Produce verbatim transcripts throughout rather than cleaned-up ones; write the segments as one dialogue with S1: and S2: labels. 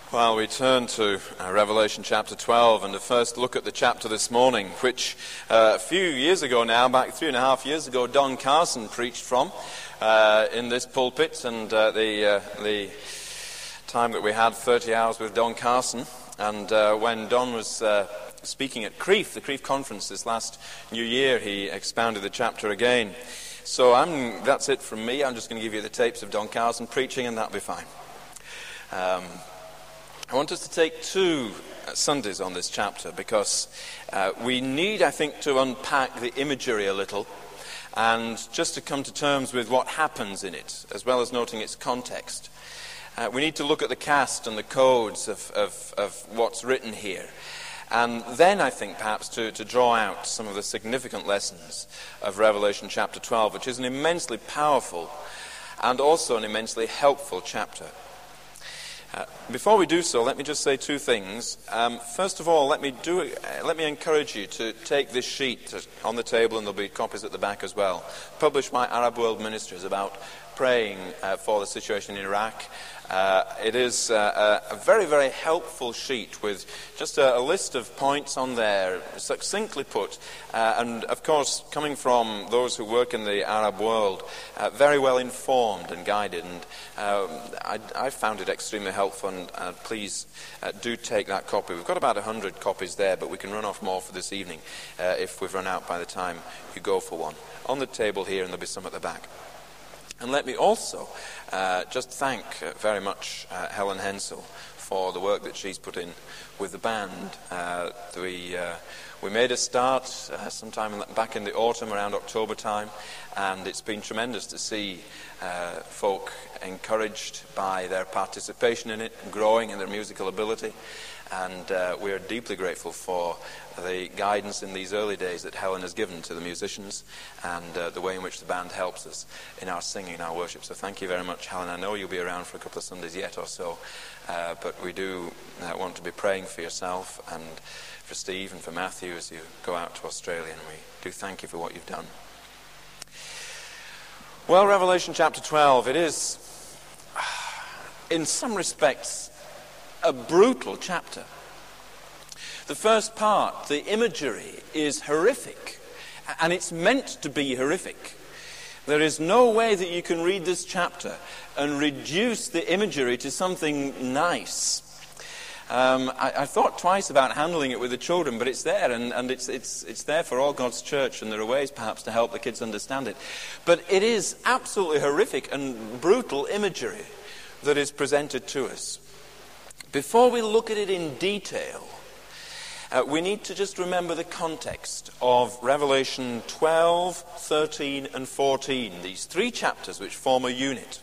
S1: Well, we turn to uh, Revelation chapter twelve and to first look at the chapter this morning, which uh, a few years ago now, back three and a half years ago, Don Carson preached from uh, in this pulpit, and uh, the uh, the time that we had, thirty hours with Don Carson, and uh, when Don was uh, speaking at Crieff, the Crieff conference this last New Year, he expounded the chapter again. So I'm, that's it from me. I'm just going to give you the tapes of Don Carson preaching, and that'll be fine. Um, I want us to take two Sundays on this chapter because uh, we need, I think, to unpack the imagery a little and just to come to terms with what happens in it, as well as noting its context. Uh, we need to look at the cast and the codes of, of, of what's written here. And then, I think, perhaps to, to draw out some of the significant lessons of Revelation chapter twelve, which is an immensely powerful and also an immensely helpful chapter. Uh, before we do so, let me just say two things. Um, first of all, let me do uh, let me encourage you to take this sheet on the table, and there'll be copies at the back as well, published by Arab World Ministries about praying uh, for the situation in Iraq. Uh, it is uh, a, a very, very helpful sheet with just a, a list of points on there, succinctly put, uh, and of course, coming from those who work in the Arab world, uh, very well informed and guided, and uh, I, I found it extremely helpful, and uh, please uh, do take that copy. We've got about one hundred copies there, but we can run off more for this evening uh, if we've run out by the time you go for one. On the table here, and there'll be some at the back. And let me also uh, just thank uh, very much uh, Helen Hensel for the work that she's put in with the band. Uh, we uh, we made a start uh, sometime in the, back in the autumn, around October time, and it's been tremendous to see uh, folk encouraged by their participation in it, growing in their musical ability. And uh, we are deeply grateful for the guidance in these early days that Helen has given to the musicians and uh, the way in which the band helps us in our singing and our worship. So thank you very much, Helen. I know you'll be around for a couple of Sundays yet or so, uh, but we do uh, want to be praying for yourself and for Steve and for Matthew as you go out to Australia, and we do thank you for what you've done. Well, Revelation chapter twelve, it is, in some respects, a brutal chapter. The first part, the imagery, is horrific, and it's meant to be horrific. There is no way that you can read this chapter and reduce the imagery to something nice. Um, I, I thought twice about handling it with the children, but it's there, and, and it's, it's, it's there for all God's church, and there are ways perhaps to help the kids understand it. But it is absolutely horrific and brutal imagery that is presented to us. Before we look at it in detail, uh, we need to just remember the context of Revelation twelve, thirteen, and fourteen, these three chapters which form a unit.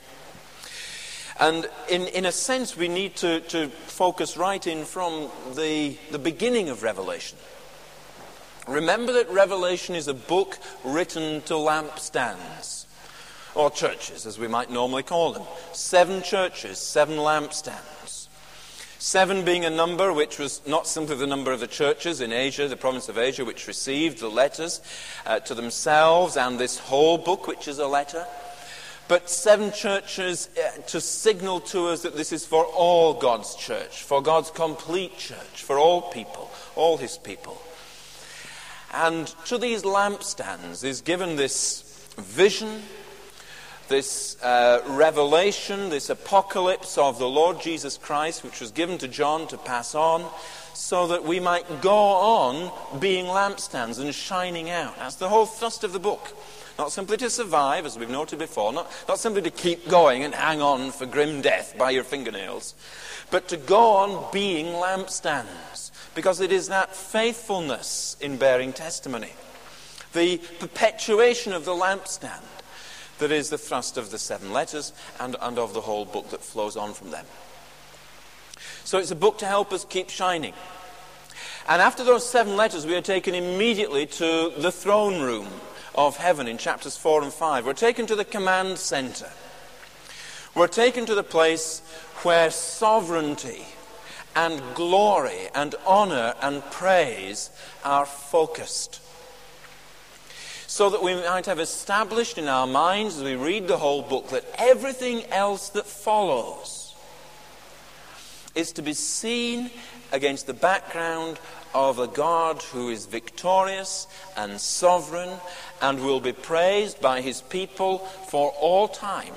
S1: And in, in a sense, we need to, to focus right in from the, the beginning of Revelation. Remember that Revelation is a book written to lampstands, or churches, as we might normally call them. Seven churches, seven lampstands. Seven being a number which was not simply the number of the churches in Asia, the province of Asia, which received the letters uh, to themselves and this whole book, which is a letter, but seven churches uh, to signal to us that this is for all God's church, for God's complete church, for all people, all his people. And to these lampstands is given this vision, this uh, revelation, this apocalypse of the Lord Jesus Christ, which was given to John to pass on, so that we might go on being lampstands and shining out. That's the whole thrust of the book. Not simply to survive, as we've noted before, not, not simply to keep going and hang on for grim death by your fingernails, but to go on being lampstands, because it is that faithfulness in bearing testimony, the perpetuation of the lampstand, that is the thrust of the seven letters and, and of the whole book that flows on from them. So it's a book to help us keep shining. And after those seven letters, we are taken immediately to the throne room of heaven in chapters four and five. We're taken to the command center. We're taken to the place where sovereignty and glory and honor and praise are focused. So that we might have established in our minds as we read the whole book that everything else that follows is to be seen against the background of a God who is victorious and sovereign and will be praised by his people for all time.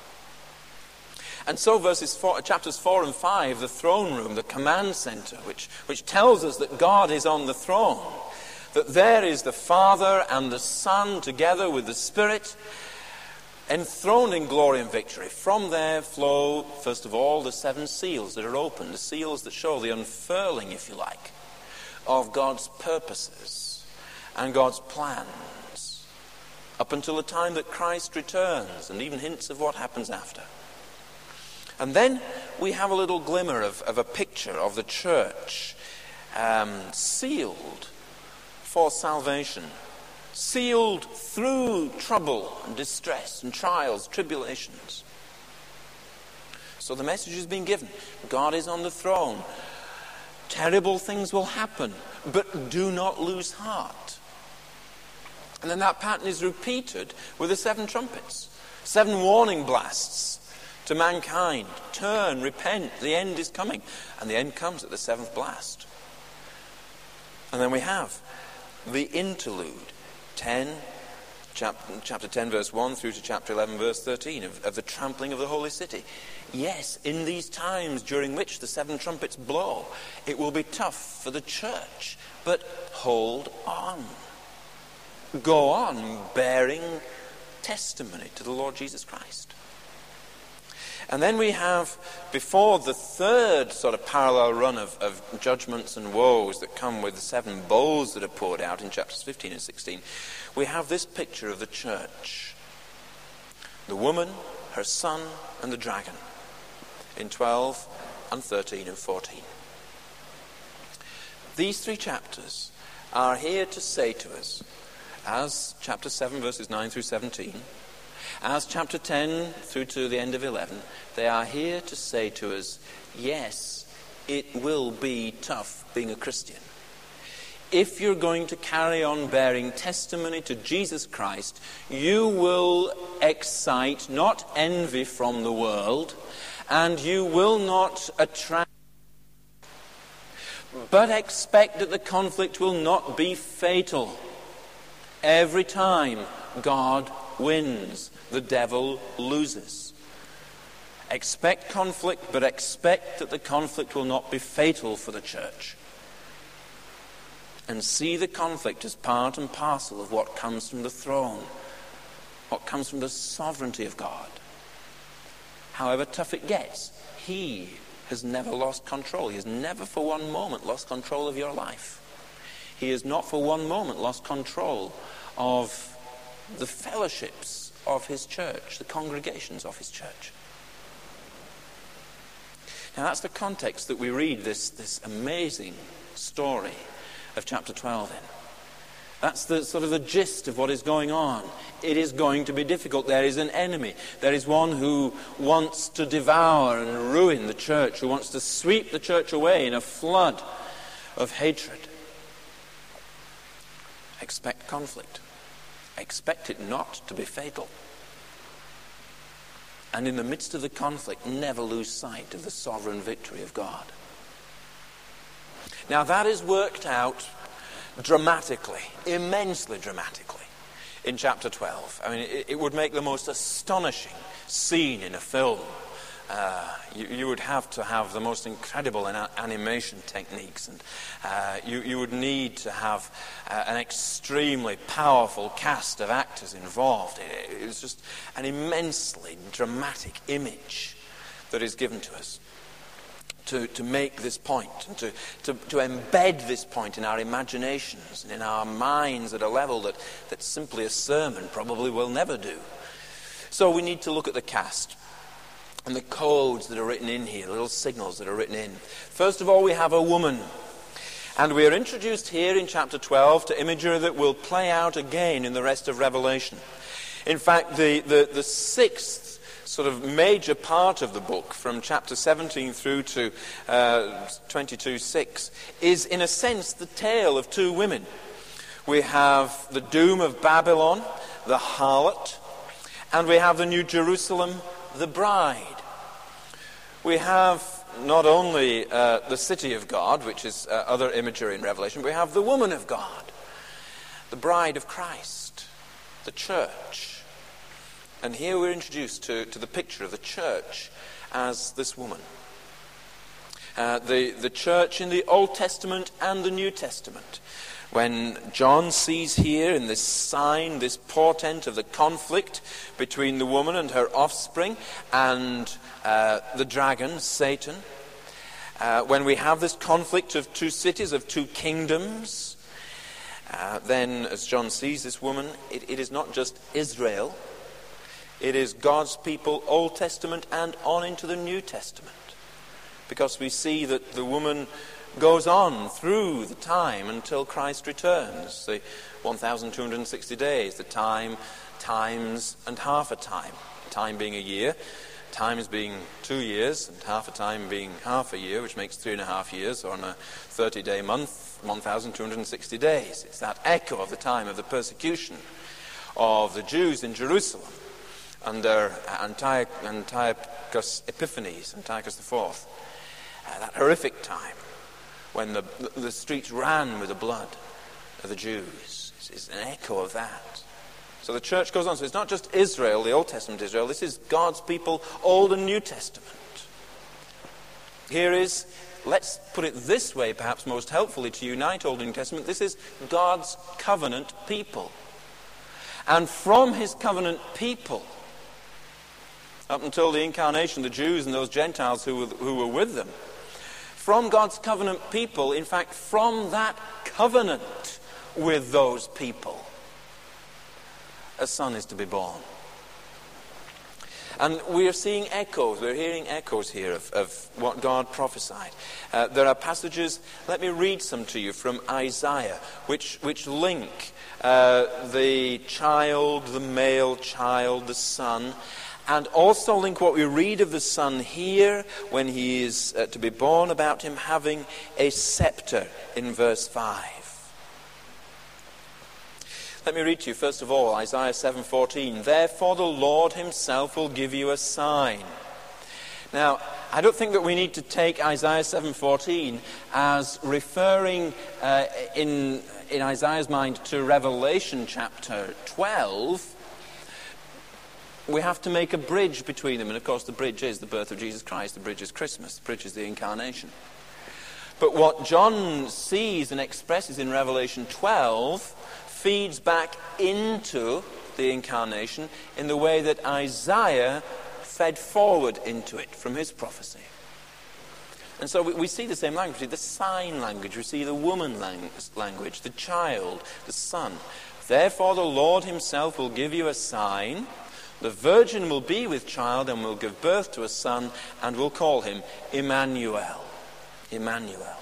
S1: And so verses four, chapters four and five, the throne room, the command center, which, which tells us that God is on the throne, that there is the Father and the Son together with the Spirit, enthroned in glory and victory. From there flow, first of all, the seven seals that are opened, the seals that show the unfurling, if you like, of God's purposes and God's plans, up until the time that Christ returns, and even hints of what happens after. And then we have a little glimmer of, of a picture of the church um, sealed for salvation, sealed through trouble and distress and trials, tribulations. So the message has been given. God is on the throne. Terrible things will happen, but do not lose heart. And then that pattern is repeated with the seven trumpets, seven warning blasts to mankind. Turn, repent, the end is coming. And the end comes at the seventh blast. And then we have the interlude, ten, chapter, chapter ten, verse one, through to chapter eleven, verse thirteen, of, of the trampling of the holy city. Yes, in these times during which the seven trumpets blow, it will be tough for the church, but hold on. Go on bearing testimony to the Lord Jesus Christ. And then we have, before the third sort of parallel run of, of judgments and woes that come with the seven bowls that are poured out in chapters fifteen and sixteen, we have this picture of the church. The woman, her son, and the dragon in twelve and thirteen and fourteen. These three chapters are here to say to us, as chapter seven, verses nine through seventeen, as chapter ten through to the end of eleven, they are here to say to us, yes, it will be tough being a Christian. If you're going to carry on bearing testimony to Jesus Christ, you will excite not envy from the world, and you will not attract, but expect that the conflict will not be fatal. Every time God wins, the devil loses. Expect conflict, but expect that the conflict will not be fatal for the church. And see the conflict as part and parcel of what comes from the throne, what comes from the sovereignty of God. However tough it gets, he has never lost control. He has never for one moment lost control of your life. He has not for one moment lost control of the fellowships of his church, the congregations of his church. Now that's the context that we read this, this amazing story of chapter twelve in. That's the sort of the gist of what is going on. It is going to be difficult. There is an enemy. There is one who wants to devour and ruin the church, who wants to sweep the church away in a flood of hatred. Expect conflict. Expect it not to be fatal. And in the midst of the conflict, never lose sight of the sovereign victory of God. Now that is worked out dramatically, immensely dramatically, in chapter twelve. I mean, it, it would make the most astonishing scene in a film. Uh, you, you would have to have the most incredible an- animation techniques, and uh, you, you would need to have uh, an extremely powerful cast of actors involved. It, it was just an immensely dramatic image that is given to us to, to make this point, and to, to, to embed this point in our imaginations and in our minds at a level that, that simply a sermon probably will never do. So we need to look at the cast and the codes that are written in here, little signals that are written in. First of all, we have a woman. And we are introduced here in chapter twelve to imagery that will play out again in the rest of Revelation. In fact, the, the, the sixth sort of major part of the book, from chapter seventeen through to uh, twenty-two six, is in a sense the tale of two women. We have the doom of Babylon, the harlot, and we have the New Jerusalem, the bride. We have not only uh, the city of God, which is uh, other imagery in Revelation, but we have the woman of God, the bride of Christ, the church. And here we're introduced to, to the picture of the church as this woman. Uh, the, the church in the Old Testament and the New Testament. When John sees here in this sign, this portent of the conflict between the woman and her offspring and uh, the dragon, Satan, uh, when we have this conflict of two cities, of two kingdoms, uh, then as John sees this woman, it, it is not just Israel, it is God's people, Old Testament and on into the New Testament. Because we see that the woman goes on through the time until Christ returns, the one thousand two hundred sixty days, the time, times, and half a time. Time being a year, times being two years, and half a time being half a year, which makes three and a half years, or on a thirty-day month, one thousand two hundred sixty days. It's that echo of the time of the persecution of the Jews in Jerusalem under Antiochus Epiphanes, Antiochus the Fourth. Uh, that horrific time when the, the streets ran with the blood of the Jews. It's, it's an echo of that. So the church goes on. So it's not just Israel, the Old Testament Israel. This is God's people, Old and New Testament. Here is, let's put it this way, perhaps most helpfully to unite Old and New Testament. This is God's covenant people. And from his covenant people, up until the incarnation, the Jews and those Gentiles who were, who were with them, from God's covenant people, in fact, from that covenant with those people, a son is to be born. And we are seeing echoes, we're hearing echoes here of, of what God prophesied. Uh, there are passages, let me read some to you from Isaiah, which, which link uh, the child, the male child, the son, and also link what we read of the son here when he is uh, to be born, about him having a scepter in verse five. Let me read to you first of all Isaiah seven fourteen. Therefore the Lord himself will give you a sign. Now, I don't think that we need to take Isaiah seven fourteen as referring uh, in, in Isaiah's mind to Revelation chapter twelve. We have to make a bridge between them. And of course the bridge is the birth of Jesus Christ. The bridge is Christmas. The bridge is the incarnation. But what John sees and expresses in Revelation twelve feeds back into the incarnation in the way that Isaiah fed forward into it from his prophecy. And so we, we see the same language, the sign language. We see the woman lang- language, the child, the son. Therefore the Lord himself will give you a sign. The virgin will be with child and will give birth to a son and will call him Emmanuel. Emmanuel.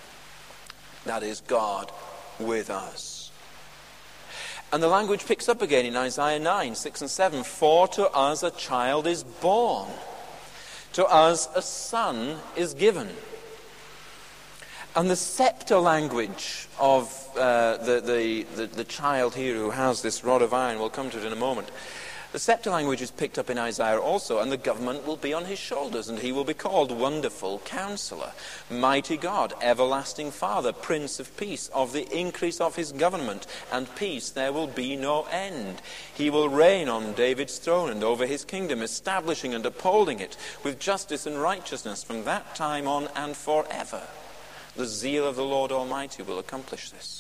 S1: That is God with us. And the language picks up again in Isaiah nine, six and seven. For to us a child is born. To us a son is given. And the scepter language of uh, the, the, the, the child here who has this rod of iron, we'll come to it in a moment. The scepter language is picked up in Isaiah also, and the government will be on his shoulders, and he will be called Wonderful Counselor, Mighty God, Everlasting Father, Prince of Peace. Of the increase of his government and peace there will be no end. He will reign on David's throne and over his kingdom, establishing and upholding it with justice and righteousness from that time on and forever. The zeal of the Lord Almighty will accomplish this.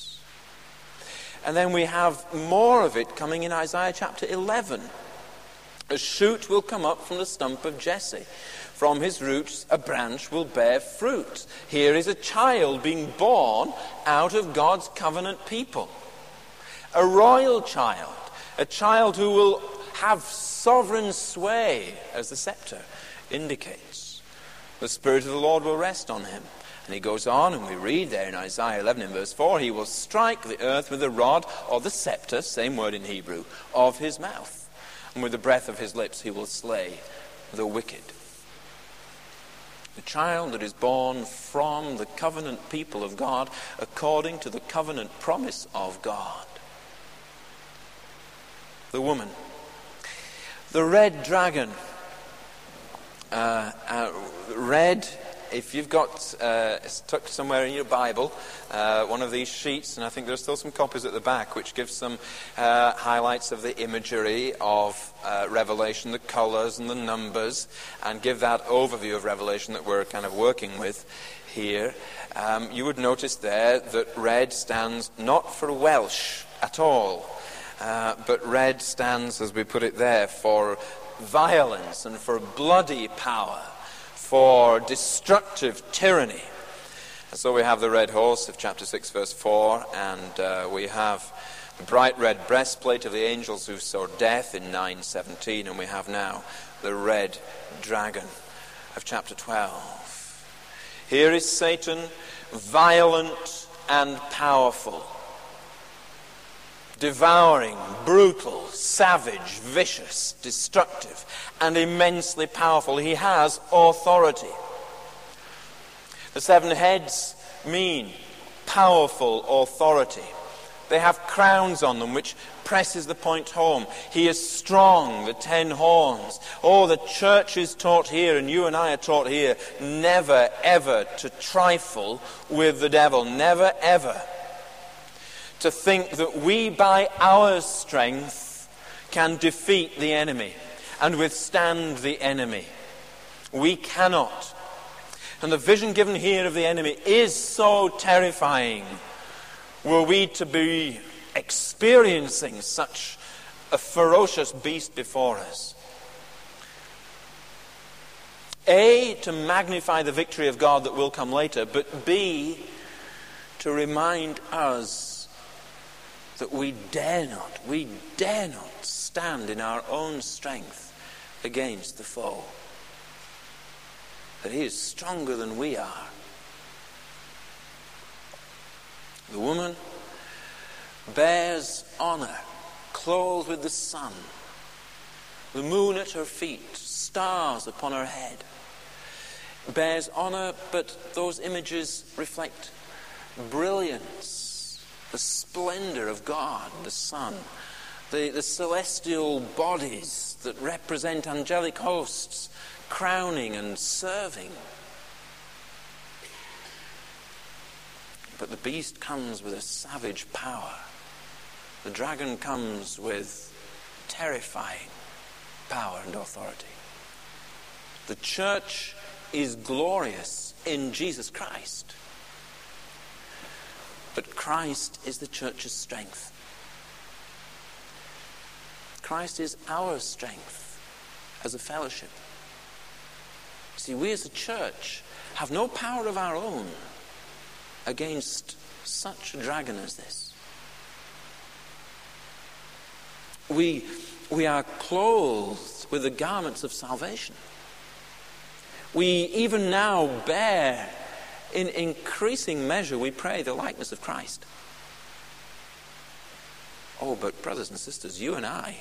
S1: And then we have more of it coming in Isaiah chapter eleven. A shoot will come up from the stump of Jesse. From his roots a branch will bear fruit. Here is a child being born out of God's covenant people. A royal child. A child who will have sovereign sway, as the scepter indicates. The Spirit of the Lord will rest on him. And he goes on, and we read there in Isaiah eleven in verse four, he will strike the earth with the rod or the scepter, same word in Hebrew, of his mouth. And with the breath of his lips he will slay the wicked. The child that is born from the covenant people of God, according to the covenant promise of God. The woman. The red dragon. Uh, uh, red if you've got uh, it's tucked somewhere in your Bible, uh, one of these sheets, and I think there's still some copies at the back, which give some uh, highlights of the imagery of uh, Revelation, the colours and the numbers, and give that overview of Revelation that we're kind of working with here. Um, you would notice there that red stands not for Welsh at all, uh, but red stands, as we put it there, for violence and for bloody power, for destructive tyranny. And so we have the red horse of chapter six, verse four, and uh, we have the bright red breastplate of the angels who saw death in nine seventeen, and we have now the red dragon of chapter twelve. Here is Satan, violent and powerful, devouring, brutal, savage, vicious, destructive, and immensely powerful. He has authority. The seven heads mean powerful authority. They have crowns on them, which presses the point home. He is strong, the ten horns. Oh, the church is taught here, and you and I are taught here, never, ever to trifle with the devil. Never, ever to think that we, by our strength, can defeat the enemy and withstand the enemy. We cannot. And the vision given here of the enemy is so terrifying. Were we to be experiencing such a ferocious beast before us? A, to magnify the victory of God that will come later, but B, to remind us that we dare not, we dare not stand in our own strength against the foe. That he is stronger than we are. The woman bears honor, clothed with the sun, the moon at her feet, stars upon her head. Bears honor, but those images reflect brilliance, the splendor of God, the sun, the, the celestial bodies that represent angelic hosts, crowning and serving. But the beast comes with a savage power. The dragon comes with terrifying power and authority. The church is glorious in Jesus Christ. But Christ is the church's strength. Christ is our strength as a fellowship. See, we as a church have no power of our own against such a dragon as this. We, we are clothed with the garments of salvation. We even now bear, in increasing measure, we pray, the likeness of Christ. Oh, but brothers and sisters, you and I,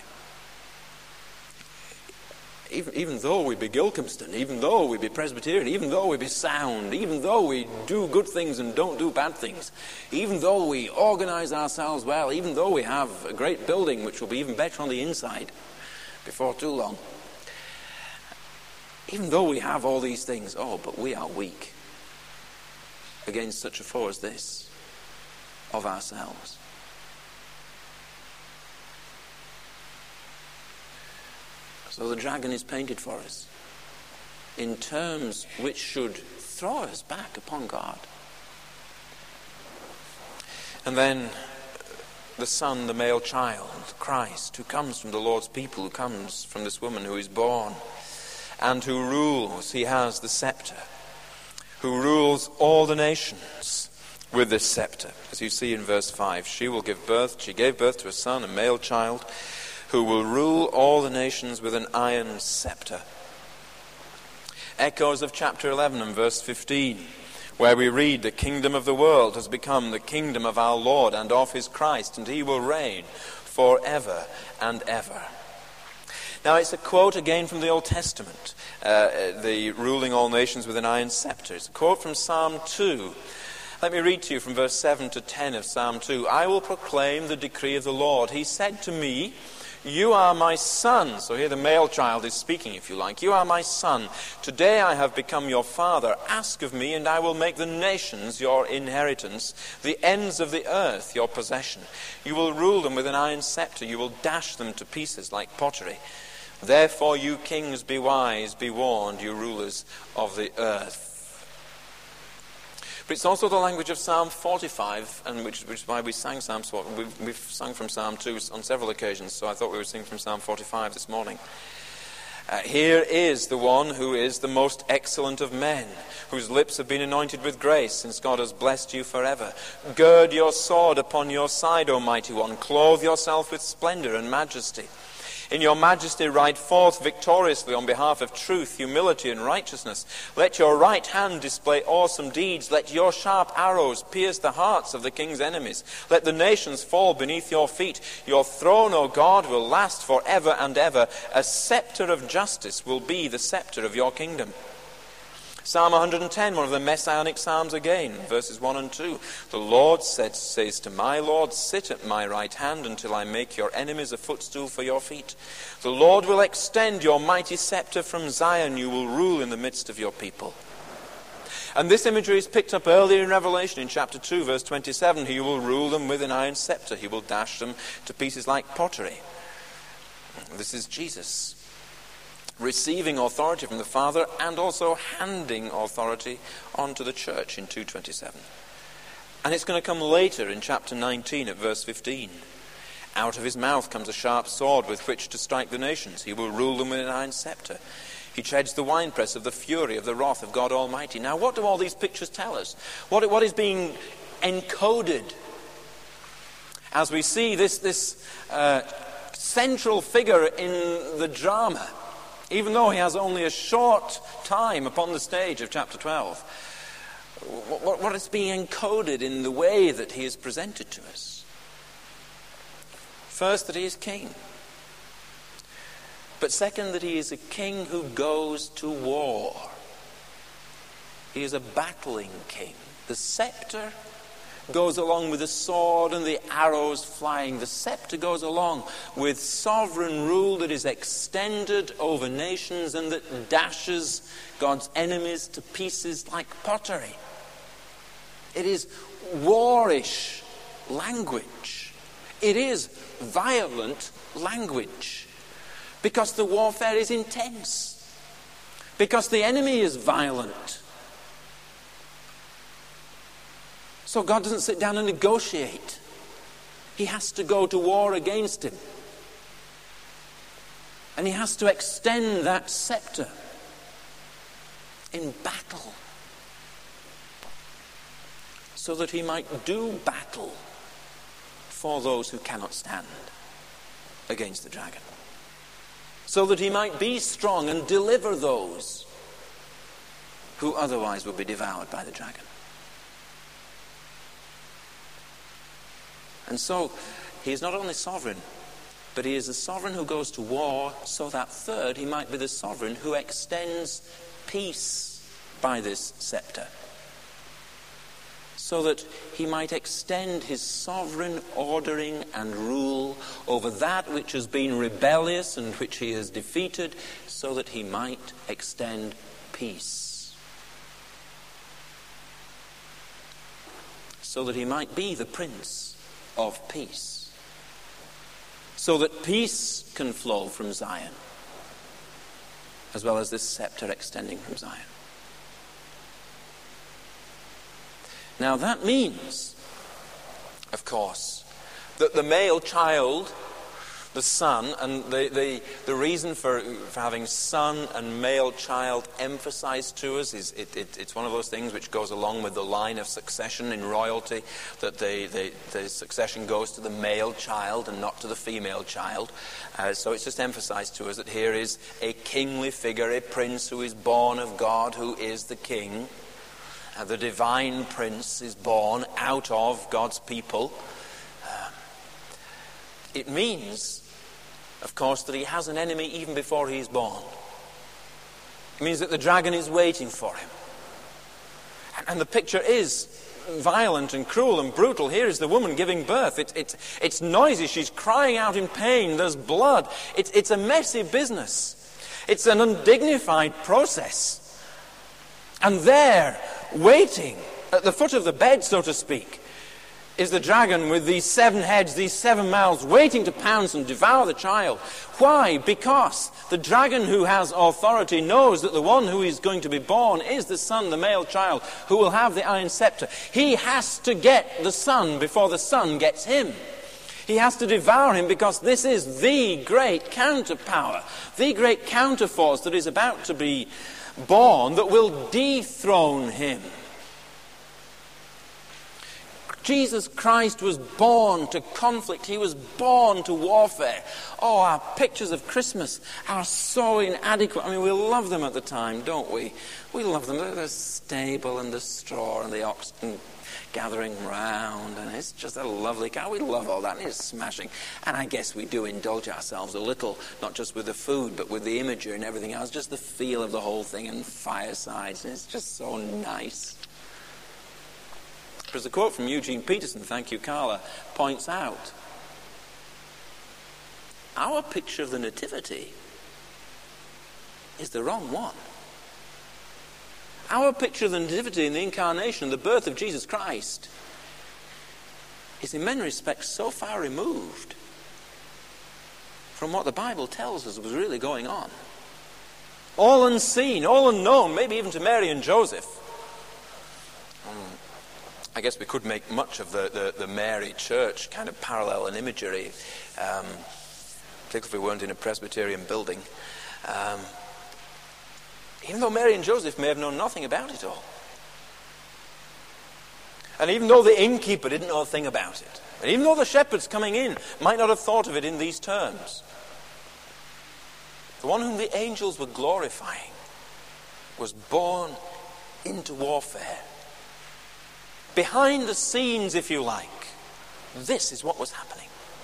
S1: Even, even though we be Gilcomston, even though we be Presbyterian, even though we be sound, even though we do good things and don't do bad things, even though we organize ourselves well, even though we have a great building which will be even better on the inside before too long, even though we have all these things, oh, but we are weak against such a foe as this of ourselves. So the dragon is painted for us in terms which should throw us back upon God. And then the Son, the male child, Christ, who comes from the Lord's people, who comes from this woman who is born, and who rules. He has the scepter, who rules all the nations with this scepter. As you see in verse five, she will give birth, she gave birth to a son, a male child, who will rule all the nations with an iron scepter. Echoes of chapter eleven and verse fifteen, where we read, the kingdom of the world has become the kingdom of our Lord and of his Christ, and he will reign forever and ever. Now it's a quote again from the Old Testament, uh, the ruling all nations with an iron scepter. It's a quote from Psalm two. Let me read to you from verse seven to ten of Psalm two. I will proclaim the decree of the Lord. He said to me, You are my son. So here the male child is speaking, if you like. You are my son. Today I have become your father. Ask of me, and I will make the nations your inheritance, the ends of the earth your possession. You will rule them with an iron scepter. You will dash them to pieces like pottery. Therefore, you kings, be wise, be warned, you rulers of the earth. But it's also the language of Psalm forty-five, and which, which is why we sang Psalm forty-five. We've, we've sung from Psalm two on several occasions, so I thought we would sing from Psalm forty-five this morning. Uh, here is the one who is the most excellent of men, whose lips have been anointed with grace, since God has blessed you forever. Gird your sword upon your side, O mighty one. Clothe yourself with splendor and majesty. In your majesty ride forth victoriously on behalf of truth, humility, and righteousness. Let your right hand display awesome deeds. Let your sharp arrows pierce the hearts of the king's enemies. Let the nations fall beneath your feet. Your throne, O God, will last forever and ever. A scepter of justice will be the scepter of your kingdom. Psalm one hundred ten, one of the messianic psalms again, verses one and two. The Lord said, says to my Lord, sit at my right hand until I make your enemies a footstool for your feet. The Lord will extend your mighty scepter from Zion. You will rule in the midst of your people. And this imagery is picked up earlier in Revelation in chapter two, verse twenty-seven. He will rule them with an iron scepter. He will dash them to pieces like pottery. This is Jesus, receiving authority from the Father and also handing authority onto the church in two twenty-seven. And it's going to come later in chapter nineteen at verse fifteen. Out of his mouth comes a sharp sword with which to strike the nations. He will rule them with an iron scepter. He treads the winepress of the fury of the wrath of God Almighty. Now, what do all these pictures tell us? What, what is being encoded as we see this, this uh, central figure in the drama? Even though he has only a short time upon the stage of chapter twelve, what, what is being encoded in the way that he is presented to us? First, that he is king. But second, that he is a king who goes to war. He is a battling king. The scepter goes along with the sword and the arrows flying. The scepter goes along with sovereign rule that is extended over nations and that dashes God's enemies to pieces like pottery. It is warish language. It is violent language. Because the warfare is intense. Because the enemy is violent. So God doesn't sit down and negotiate. He has to go to war against him. And he has to extend that scepter in battle so that he might do battle for those who cannot stand against the dragon. So that he might be strong and deliver those who otherwise would be devoured by the dragon. And so, he is not only sovereign, but he is the sovereign who goes to war, so that third, he might be the sovereign who extends peace by this scepter. So that he might extend his sovereign ordering and rule over that which has been rebellious and which he has defeated, so that he might extend peace. So that he might be the Prince of Peace. So that peace can flow from Zion, as well as this scepter extending from Zion. Now that means, of course, that the male child, the son, and the, the, the reason for, for having son and male child emphasized to us is it, it, it's one of those things which goes along with the line of succession in royalty, that the, the, the succession goes to the male child and not to the female child. Uh, so it's just emphasized to us that here is a kingly figure, a prince who is born of God, who is the king. Uh, the divine prince is born out of God's people. Um, it means, of course, that he has an enemy even before he is born. It means that the dragon is waiting for him. And, and the picture is violent and cruel and brutal. Here is the woman giving birth. It, it, it's noisy. She's crying out in pain. There's blood. It, it's a messy business. It's an undignified process. And there, waiting at the foot of the bed, so to speak, is the dragon with these seven heads, these seven mouths, waiting to pounce and devour the child. Why? Because the dragon who has authority knows that the one who is going to be born is the son, the male child, who will have the iron scepter. He has to get the son before the son gets him. He has to devour him because this is the great counterpower, the great counterforce that is about to be born that will dethrone him. Jesus Christ was born to conflict. He was born to warfare. Oh, our pictures of Christmas are so inadequate. I mean, we love them at the time, don't we? We love them. The stable and the straw and the oxen gathering round, and it's just a lovely car. We love all that, and it's smashing. And I guess we do indulge ourselves a little, not just with the food, but with the imagery and everything else, just the feel of the whole thing, and firesides, and it's just so nice. As a quote from Eugene Peterson, thank you, Carla, points out, our picture of the Nativity is the wrong one. Our picture of the Nativity and the Incarnation and the birth of Jesus Christ is in many respects so far removed from what the Bible tells us was really going on. All unseen, all unknown, maybe even to Mary and Joseph. I guess we could make much of the, the, the Mary Church kind of parallel in imagery, um, particularly if we weren't in a Presbyterian building. Um, even though Mary and Joseph may have known nothing about it all. And even though the innkeeper didn't know a thing about it. And even though the shepherds coming in might not have thought of it in these terms. The one whom the angels were glorifying was born into warfare. Behind the scenes, if you like, this is what was happening.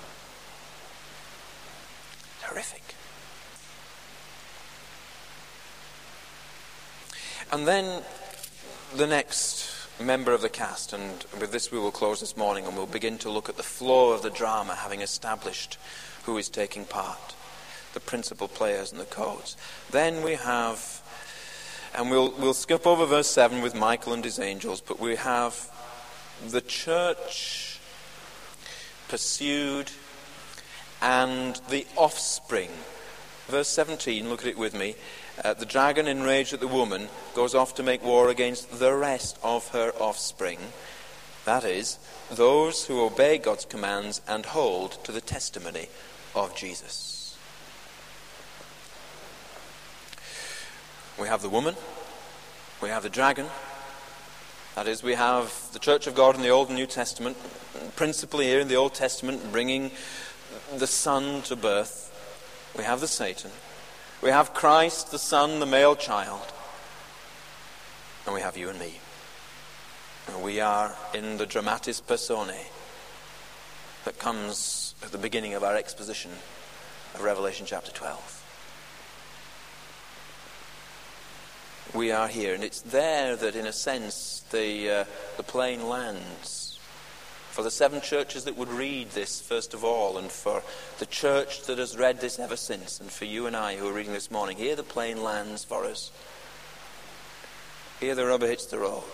S1: Horrific. And then the next member of the cast, and with this we will close this morning, and we'll begin to look at the flow of the drama, having established who is taking part, the principal players and the codes. Then we have, and we'll we'll skip over verse seven with Michael and his angels, but we have the church pursued and the offspring. Verse seventeen, look at it with me. Uh, the dragon, enraged at the woman, goes off to make war against the rest of her offspring. That is, those who obey God's commands and hold to the testimony of Jesus. We have the woman. We have the dragon. That is, we have the Church of God in the Old and New Testament, principally here in the Old Testament, bringing the Son to birth. We have the Satan. We have Christ, the Son, the male child. And we have you and me. And we are in the dramatis personae that comes at the beginning of our exposition of Revelation chapter twelve. We are here, and it's there that, in a sense, the uh, the plane lands. For the seven churches that would read this first of all, and for the church that has read this ever since, and for you and I who are reading this morning, here the plane lands for us. Here the rubber hits the road.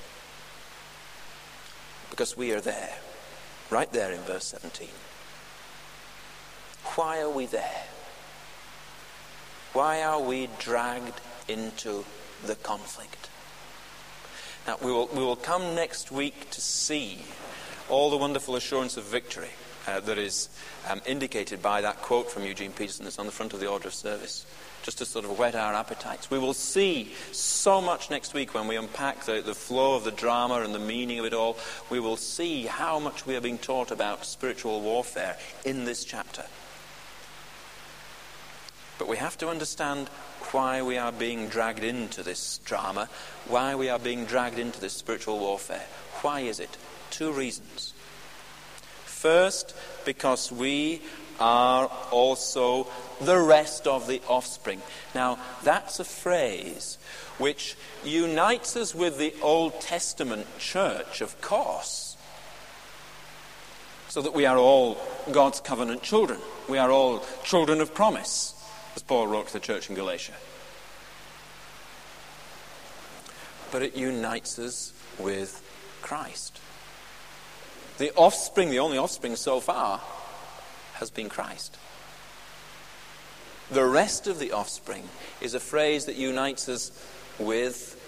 S1: Because we are there, right there in verse seventeen. Why are we there? Why are we dragged into the conflict? Now, we will, we will come next week to see all the wonderful assurance of victory uh, that is um, indicated by that quote from Eugene Peterson that's on the front of the order of service, just to sort of whet our appetites. We will see so much next week when we unpack the, the flow of the drama and the meaning of it all. We will see how much we are being taught about spiritual warfare in this chapter. But we have to understand why we are being dragged into this drama, why we are being dragged into this spiritual warfare. Why is it? Two reasons. First, because we are also the rest of the offspring. Now, that's a phrase which unites us with the Old Testament church, of course, so that we are all God's covenant children. We are all children of promise, as Paul wrote to the church in Galatia. But it unites us with Christ. The offspring, the only offspring so far, has been Christ. The rest of the offspring is a phrase that unites us with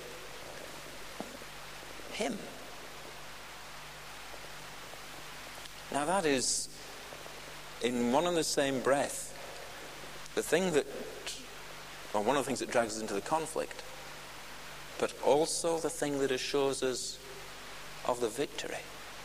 S1: Him. Now that is, in one and the same breath, the thing that, or one of the things that drags us into the conflict, but also the thing that assures us of the victory.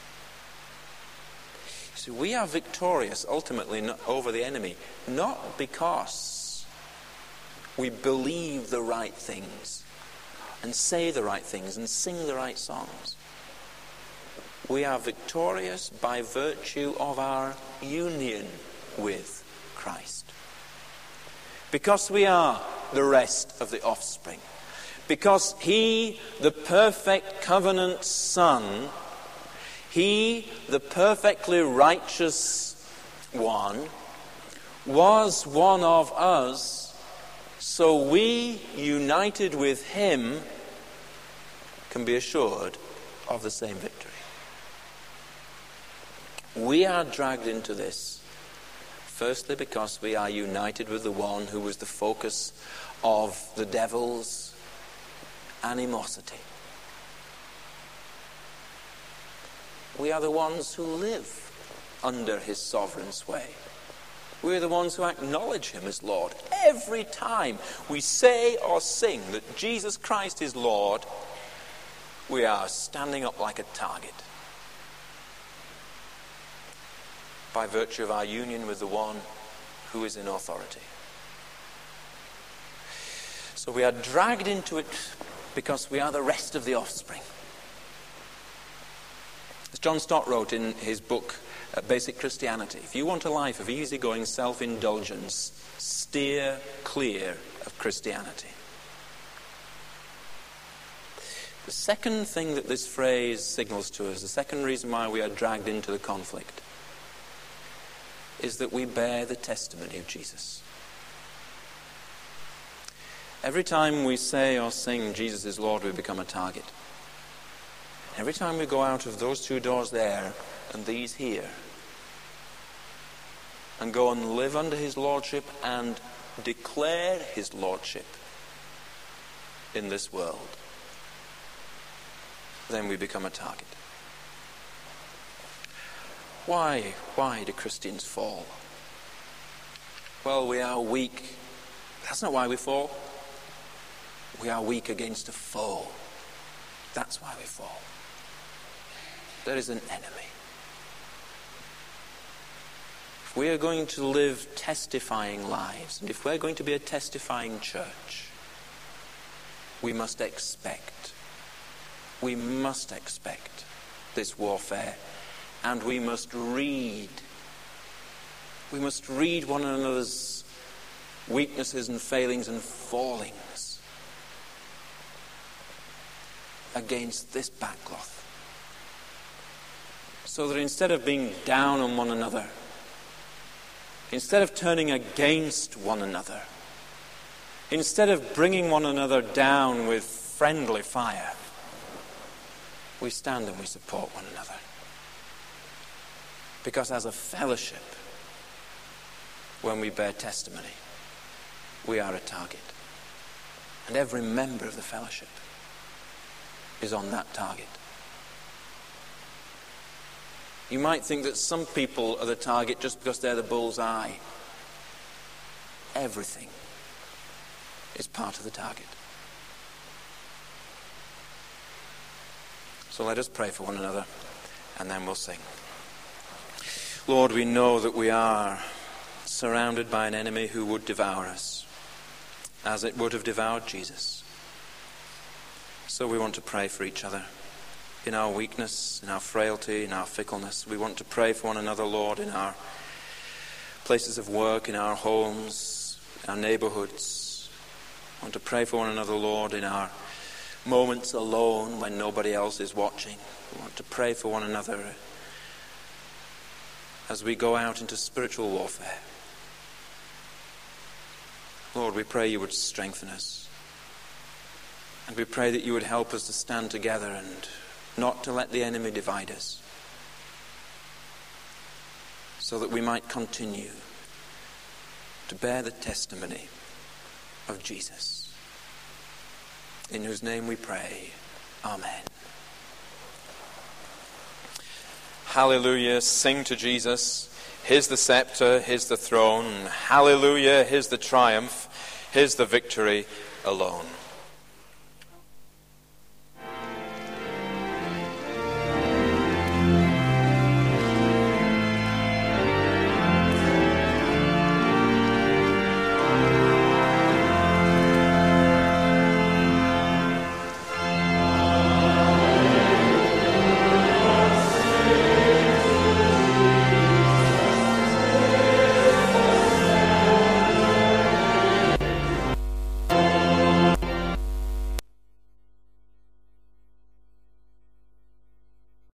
S1: See, we are victorious ultimately not over the enemy, not because we believe the right things and say the right things and sing the right songs. We are victorious by virtue of our union with Christ. Because we are the rest of the offspring. Because He, the perfect covenant Son, He, the perfectly righteous one, was one of us, so we, united with Him, can be assured of the same victory. We are dragged into this, firstly because we are united with the one who was the focus of the devil's animosity. We are the ones who live under His sovereign sway. We are the ones who acknowledge Him as Lord. Every time we say or sing that Jesus Christ is Lord, we are standing up like a target by virtue of our union with the one who is in authority. So we are dragged into it because we are the rest of the offspring. As John Stott wrote in his book, uh, Basic Christianity, if you want a life of easygoing self-indulgence, steer clear of Christianity. The second thing that this phrase signals to us, the second reason why we are dragged into the conflict, is that we bear the testimony of Jesus. Every time we say or sing Jesus is Lord, we become a target. Every time we go out of those two doors there and these here and go and live under His Lordship and declare His Lordship in this world, then we become a target. Why? Why do Christians fall? Well, we are weak. That's not why we fall. We are weak against a foe. That's why we fall. There is an enemy. If we are going to live testifying lives, and if we're going to be a testifying church, we must expect, we must expect this warfare. And we must read. We must read one another's weaknesses and failings and fallings against this backcloth. So that instead of being down on one another, instead of turning against one another, instead of bringing one another down with friendly fire, we stand and we support one another. Because as a fellowship, when we bear testimony, we are a target. And every member of the fellowship is on that target. You might think that some people are the target just because they're the bull's eye. Everything is part of the target. So let us pray for one another, and then we'll sing. Lord, we know that we are surrounded by an enemy who would devour us, as it would have devoured Jesus. So we want to pray for each other. In our weakness, in our frailty, in our fickleness. We want to pray for one another, Lord, in our places of work, in our homes, in our neighborhoods. We want to pray for one another, Lord, in our moments alone when nobody else is watching. We want to pray for one another as we go out into spiritual warfare. Lord, we pray you would strengthen us. And we pray that you would help us to stand together and not to let the enemy divide us, so that we might continue to bear the testimony of Jesus, in whose name we pray. Amen. Hallelujah. Sing to Jesus. His the scepter, his the throne. Hallelujah. His the triumph, his the victory alone.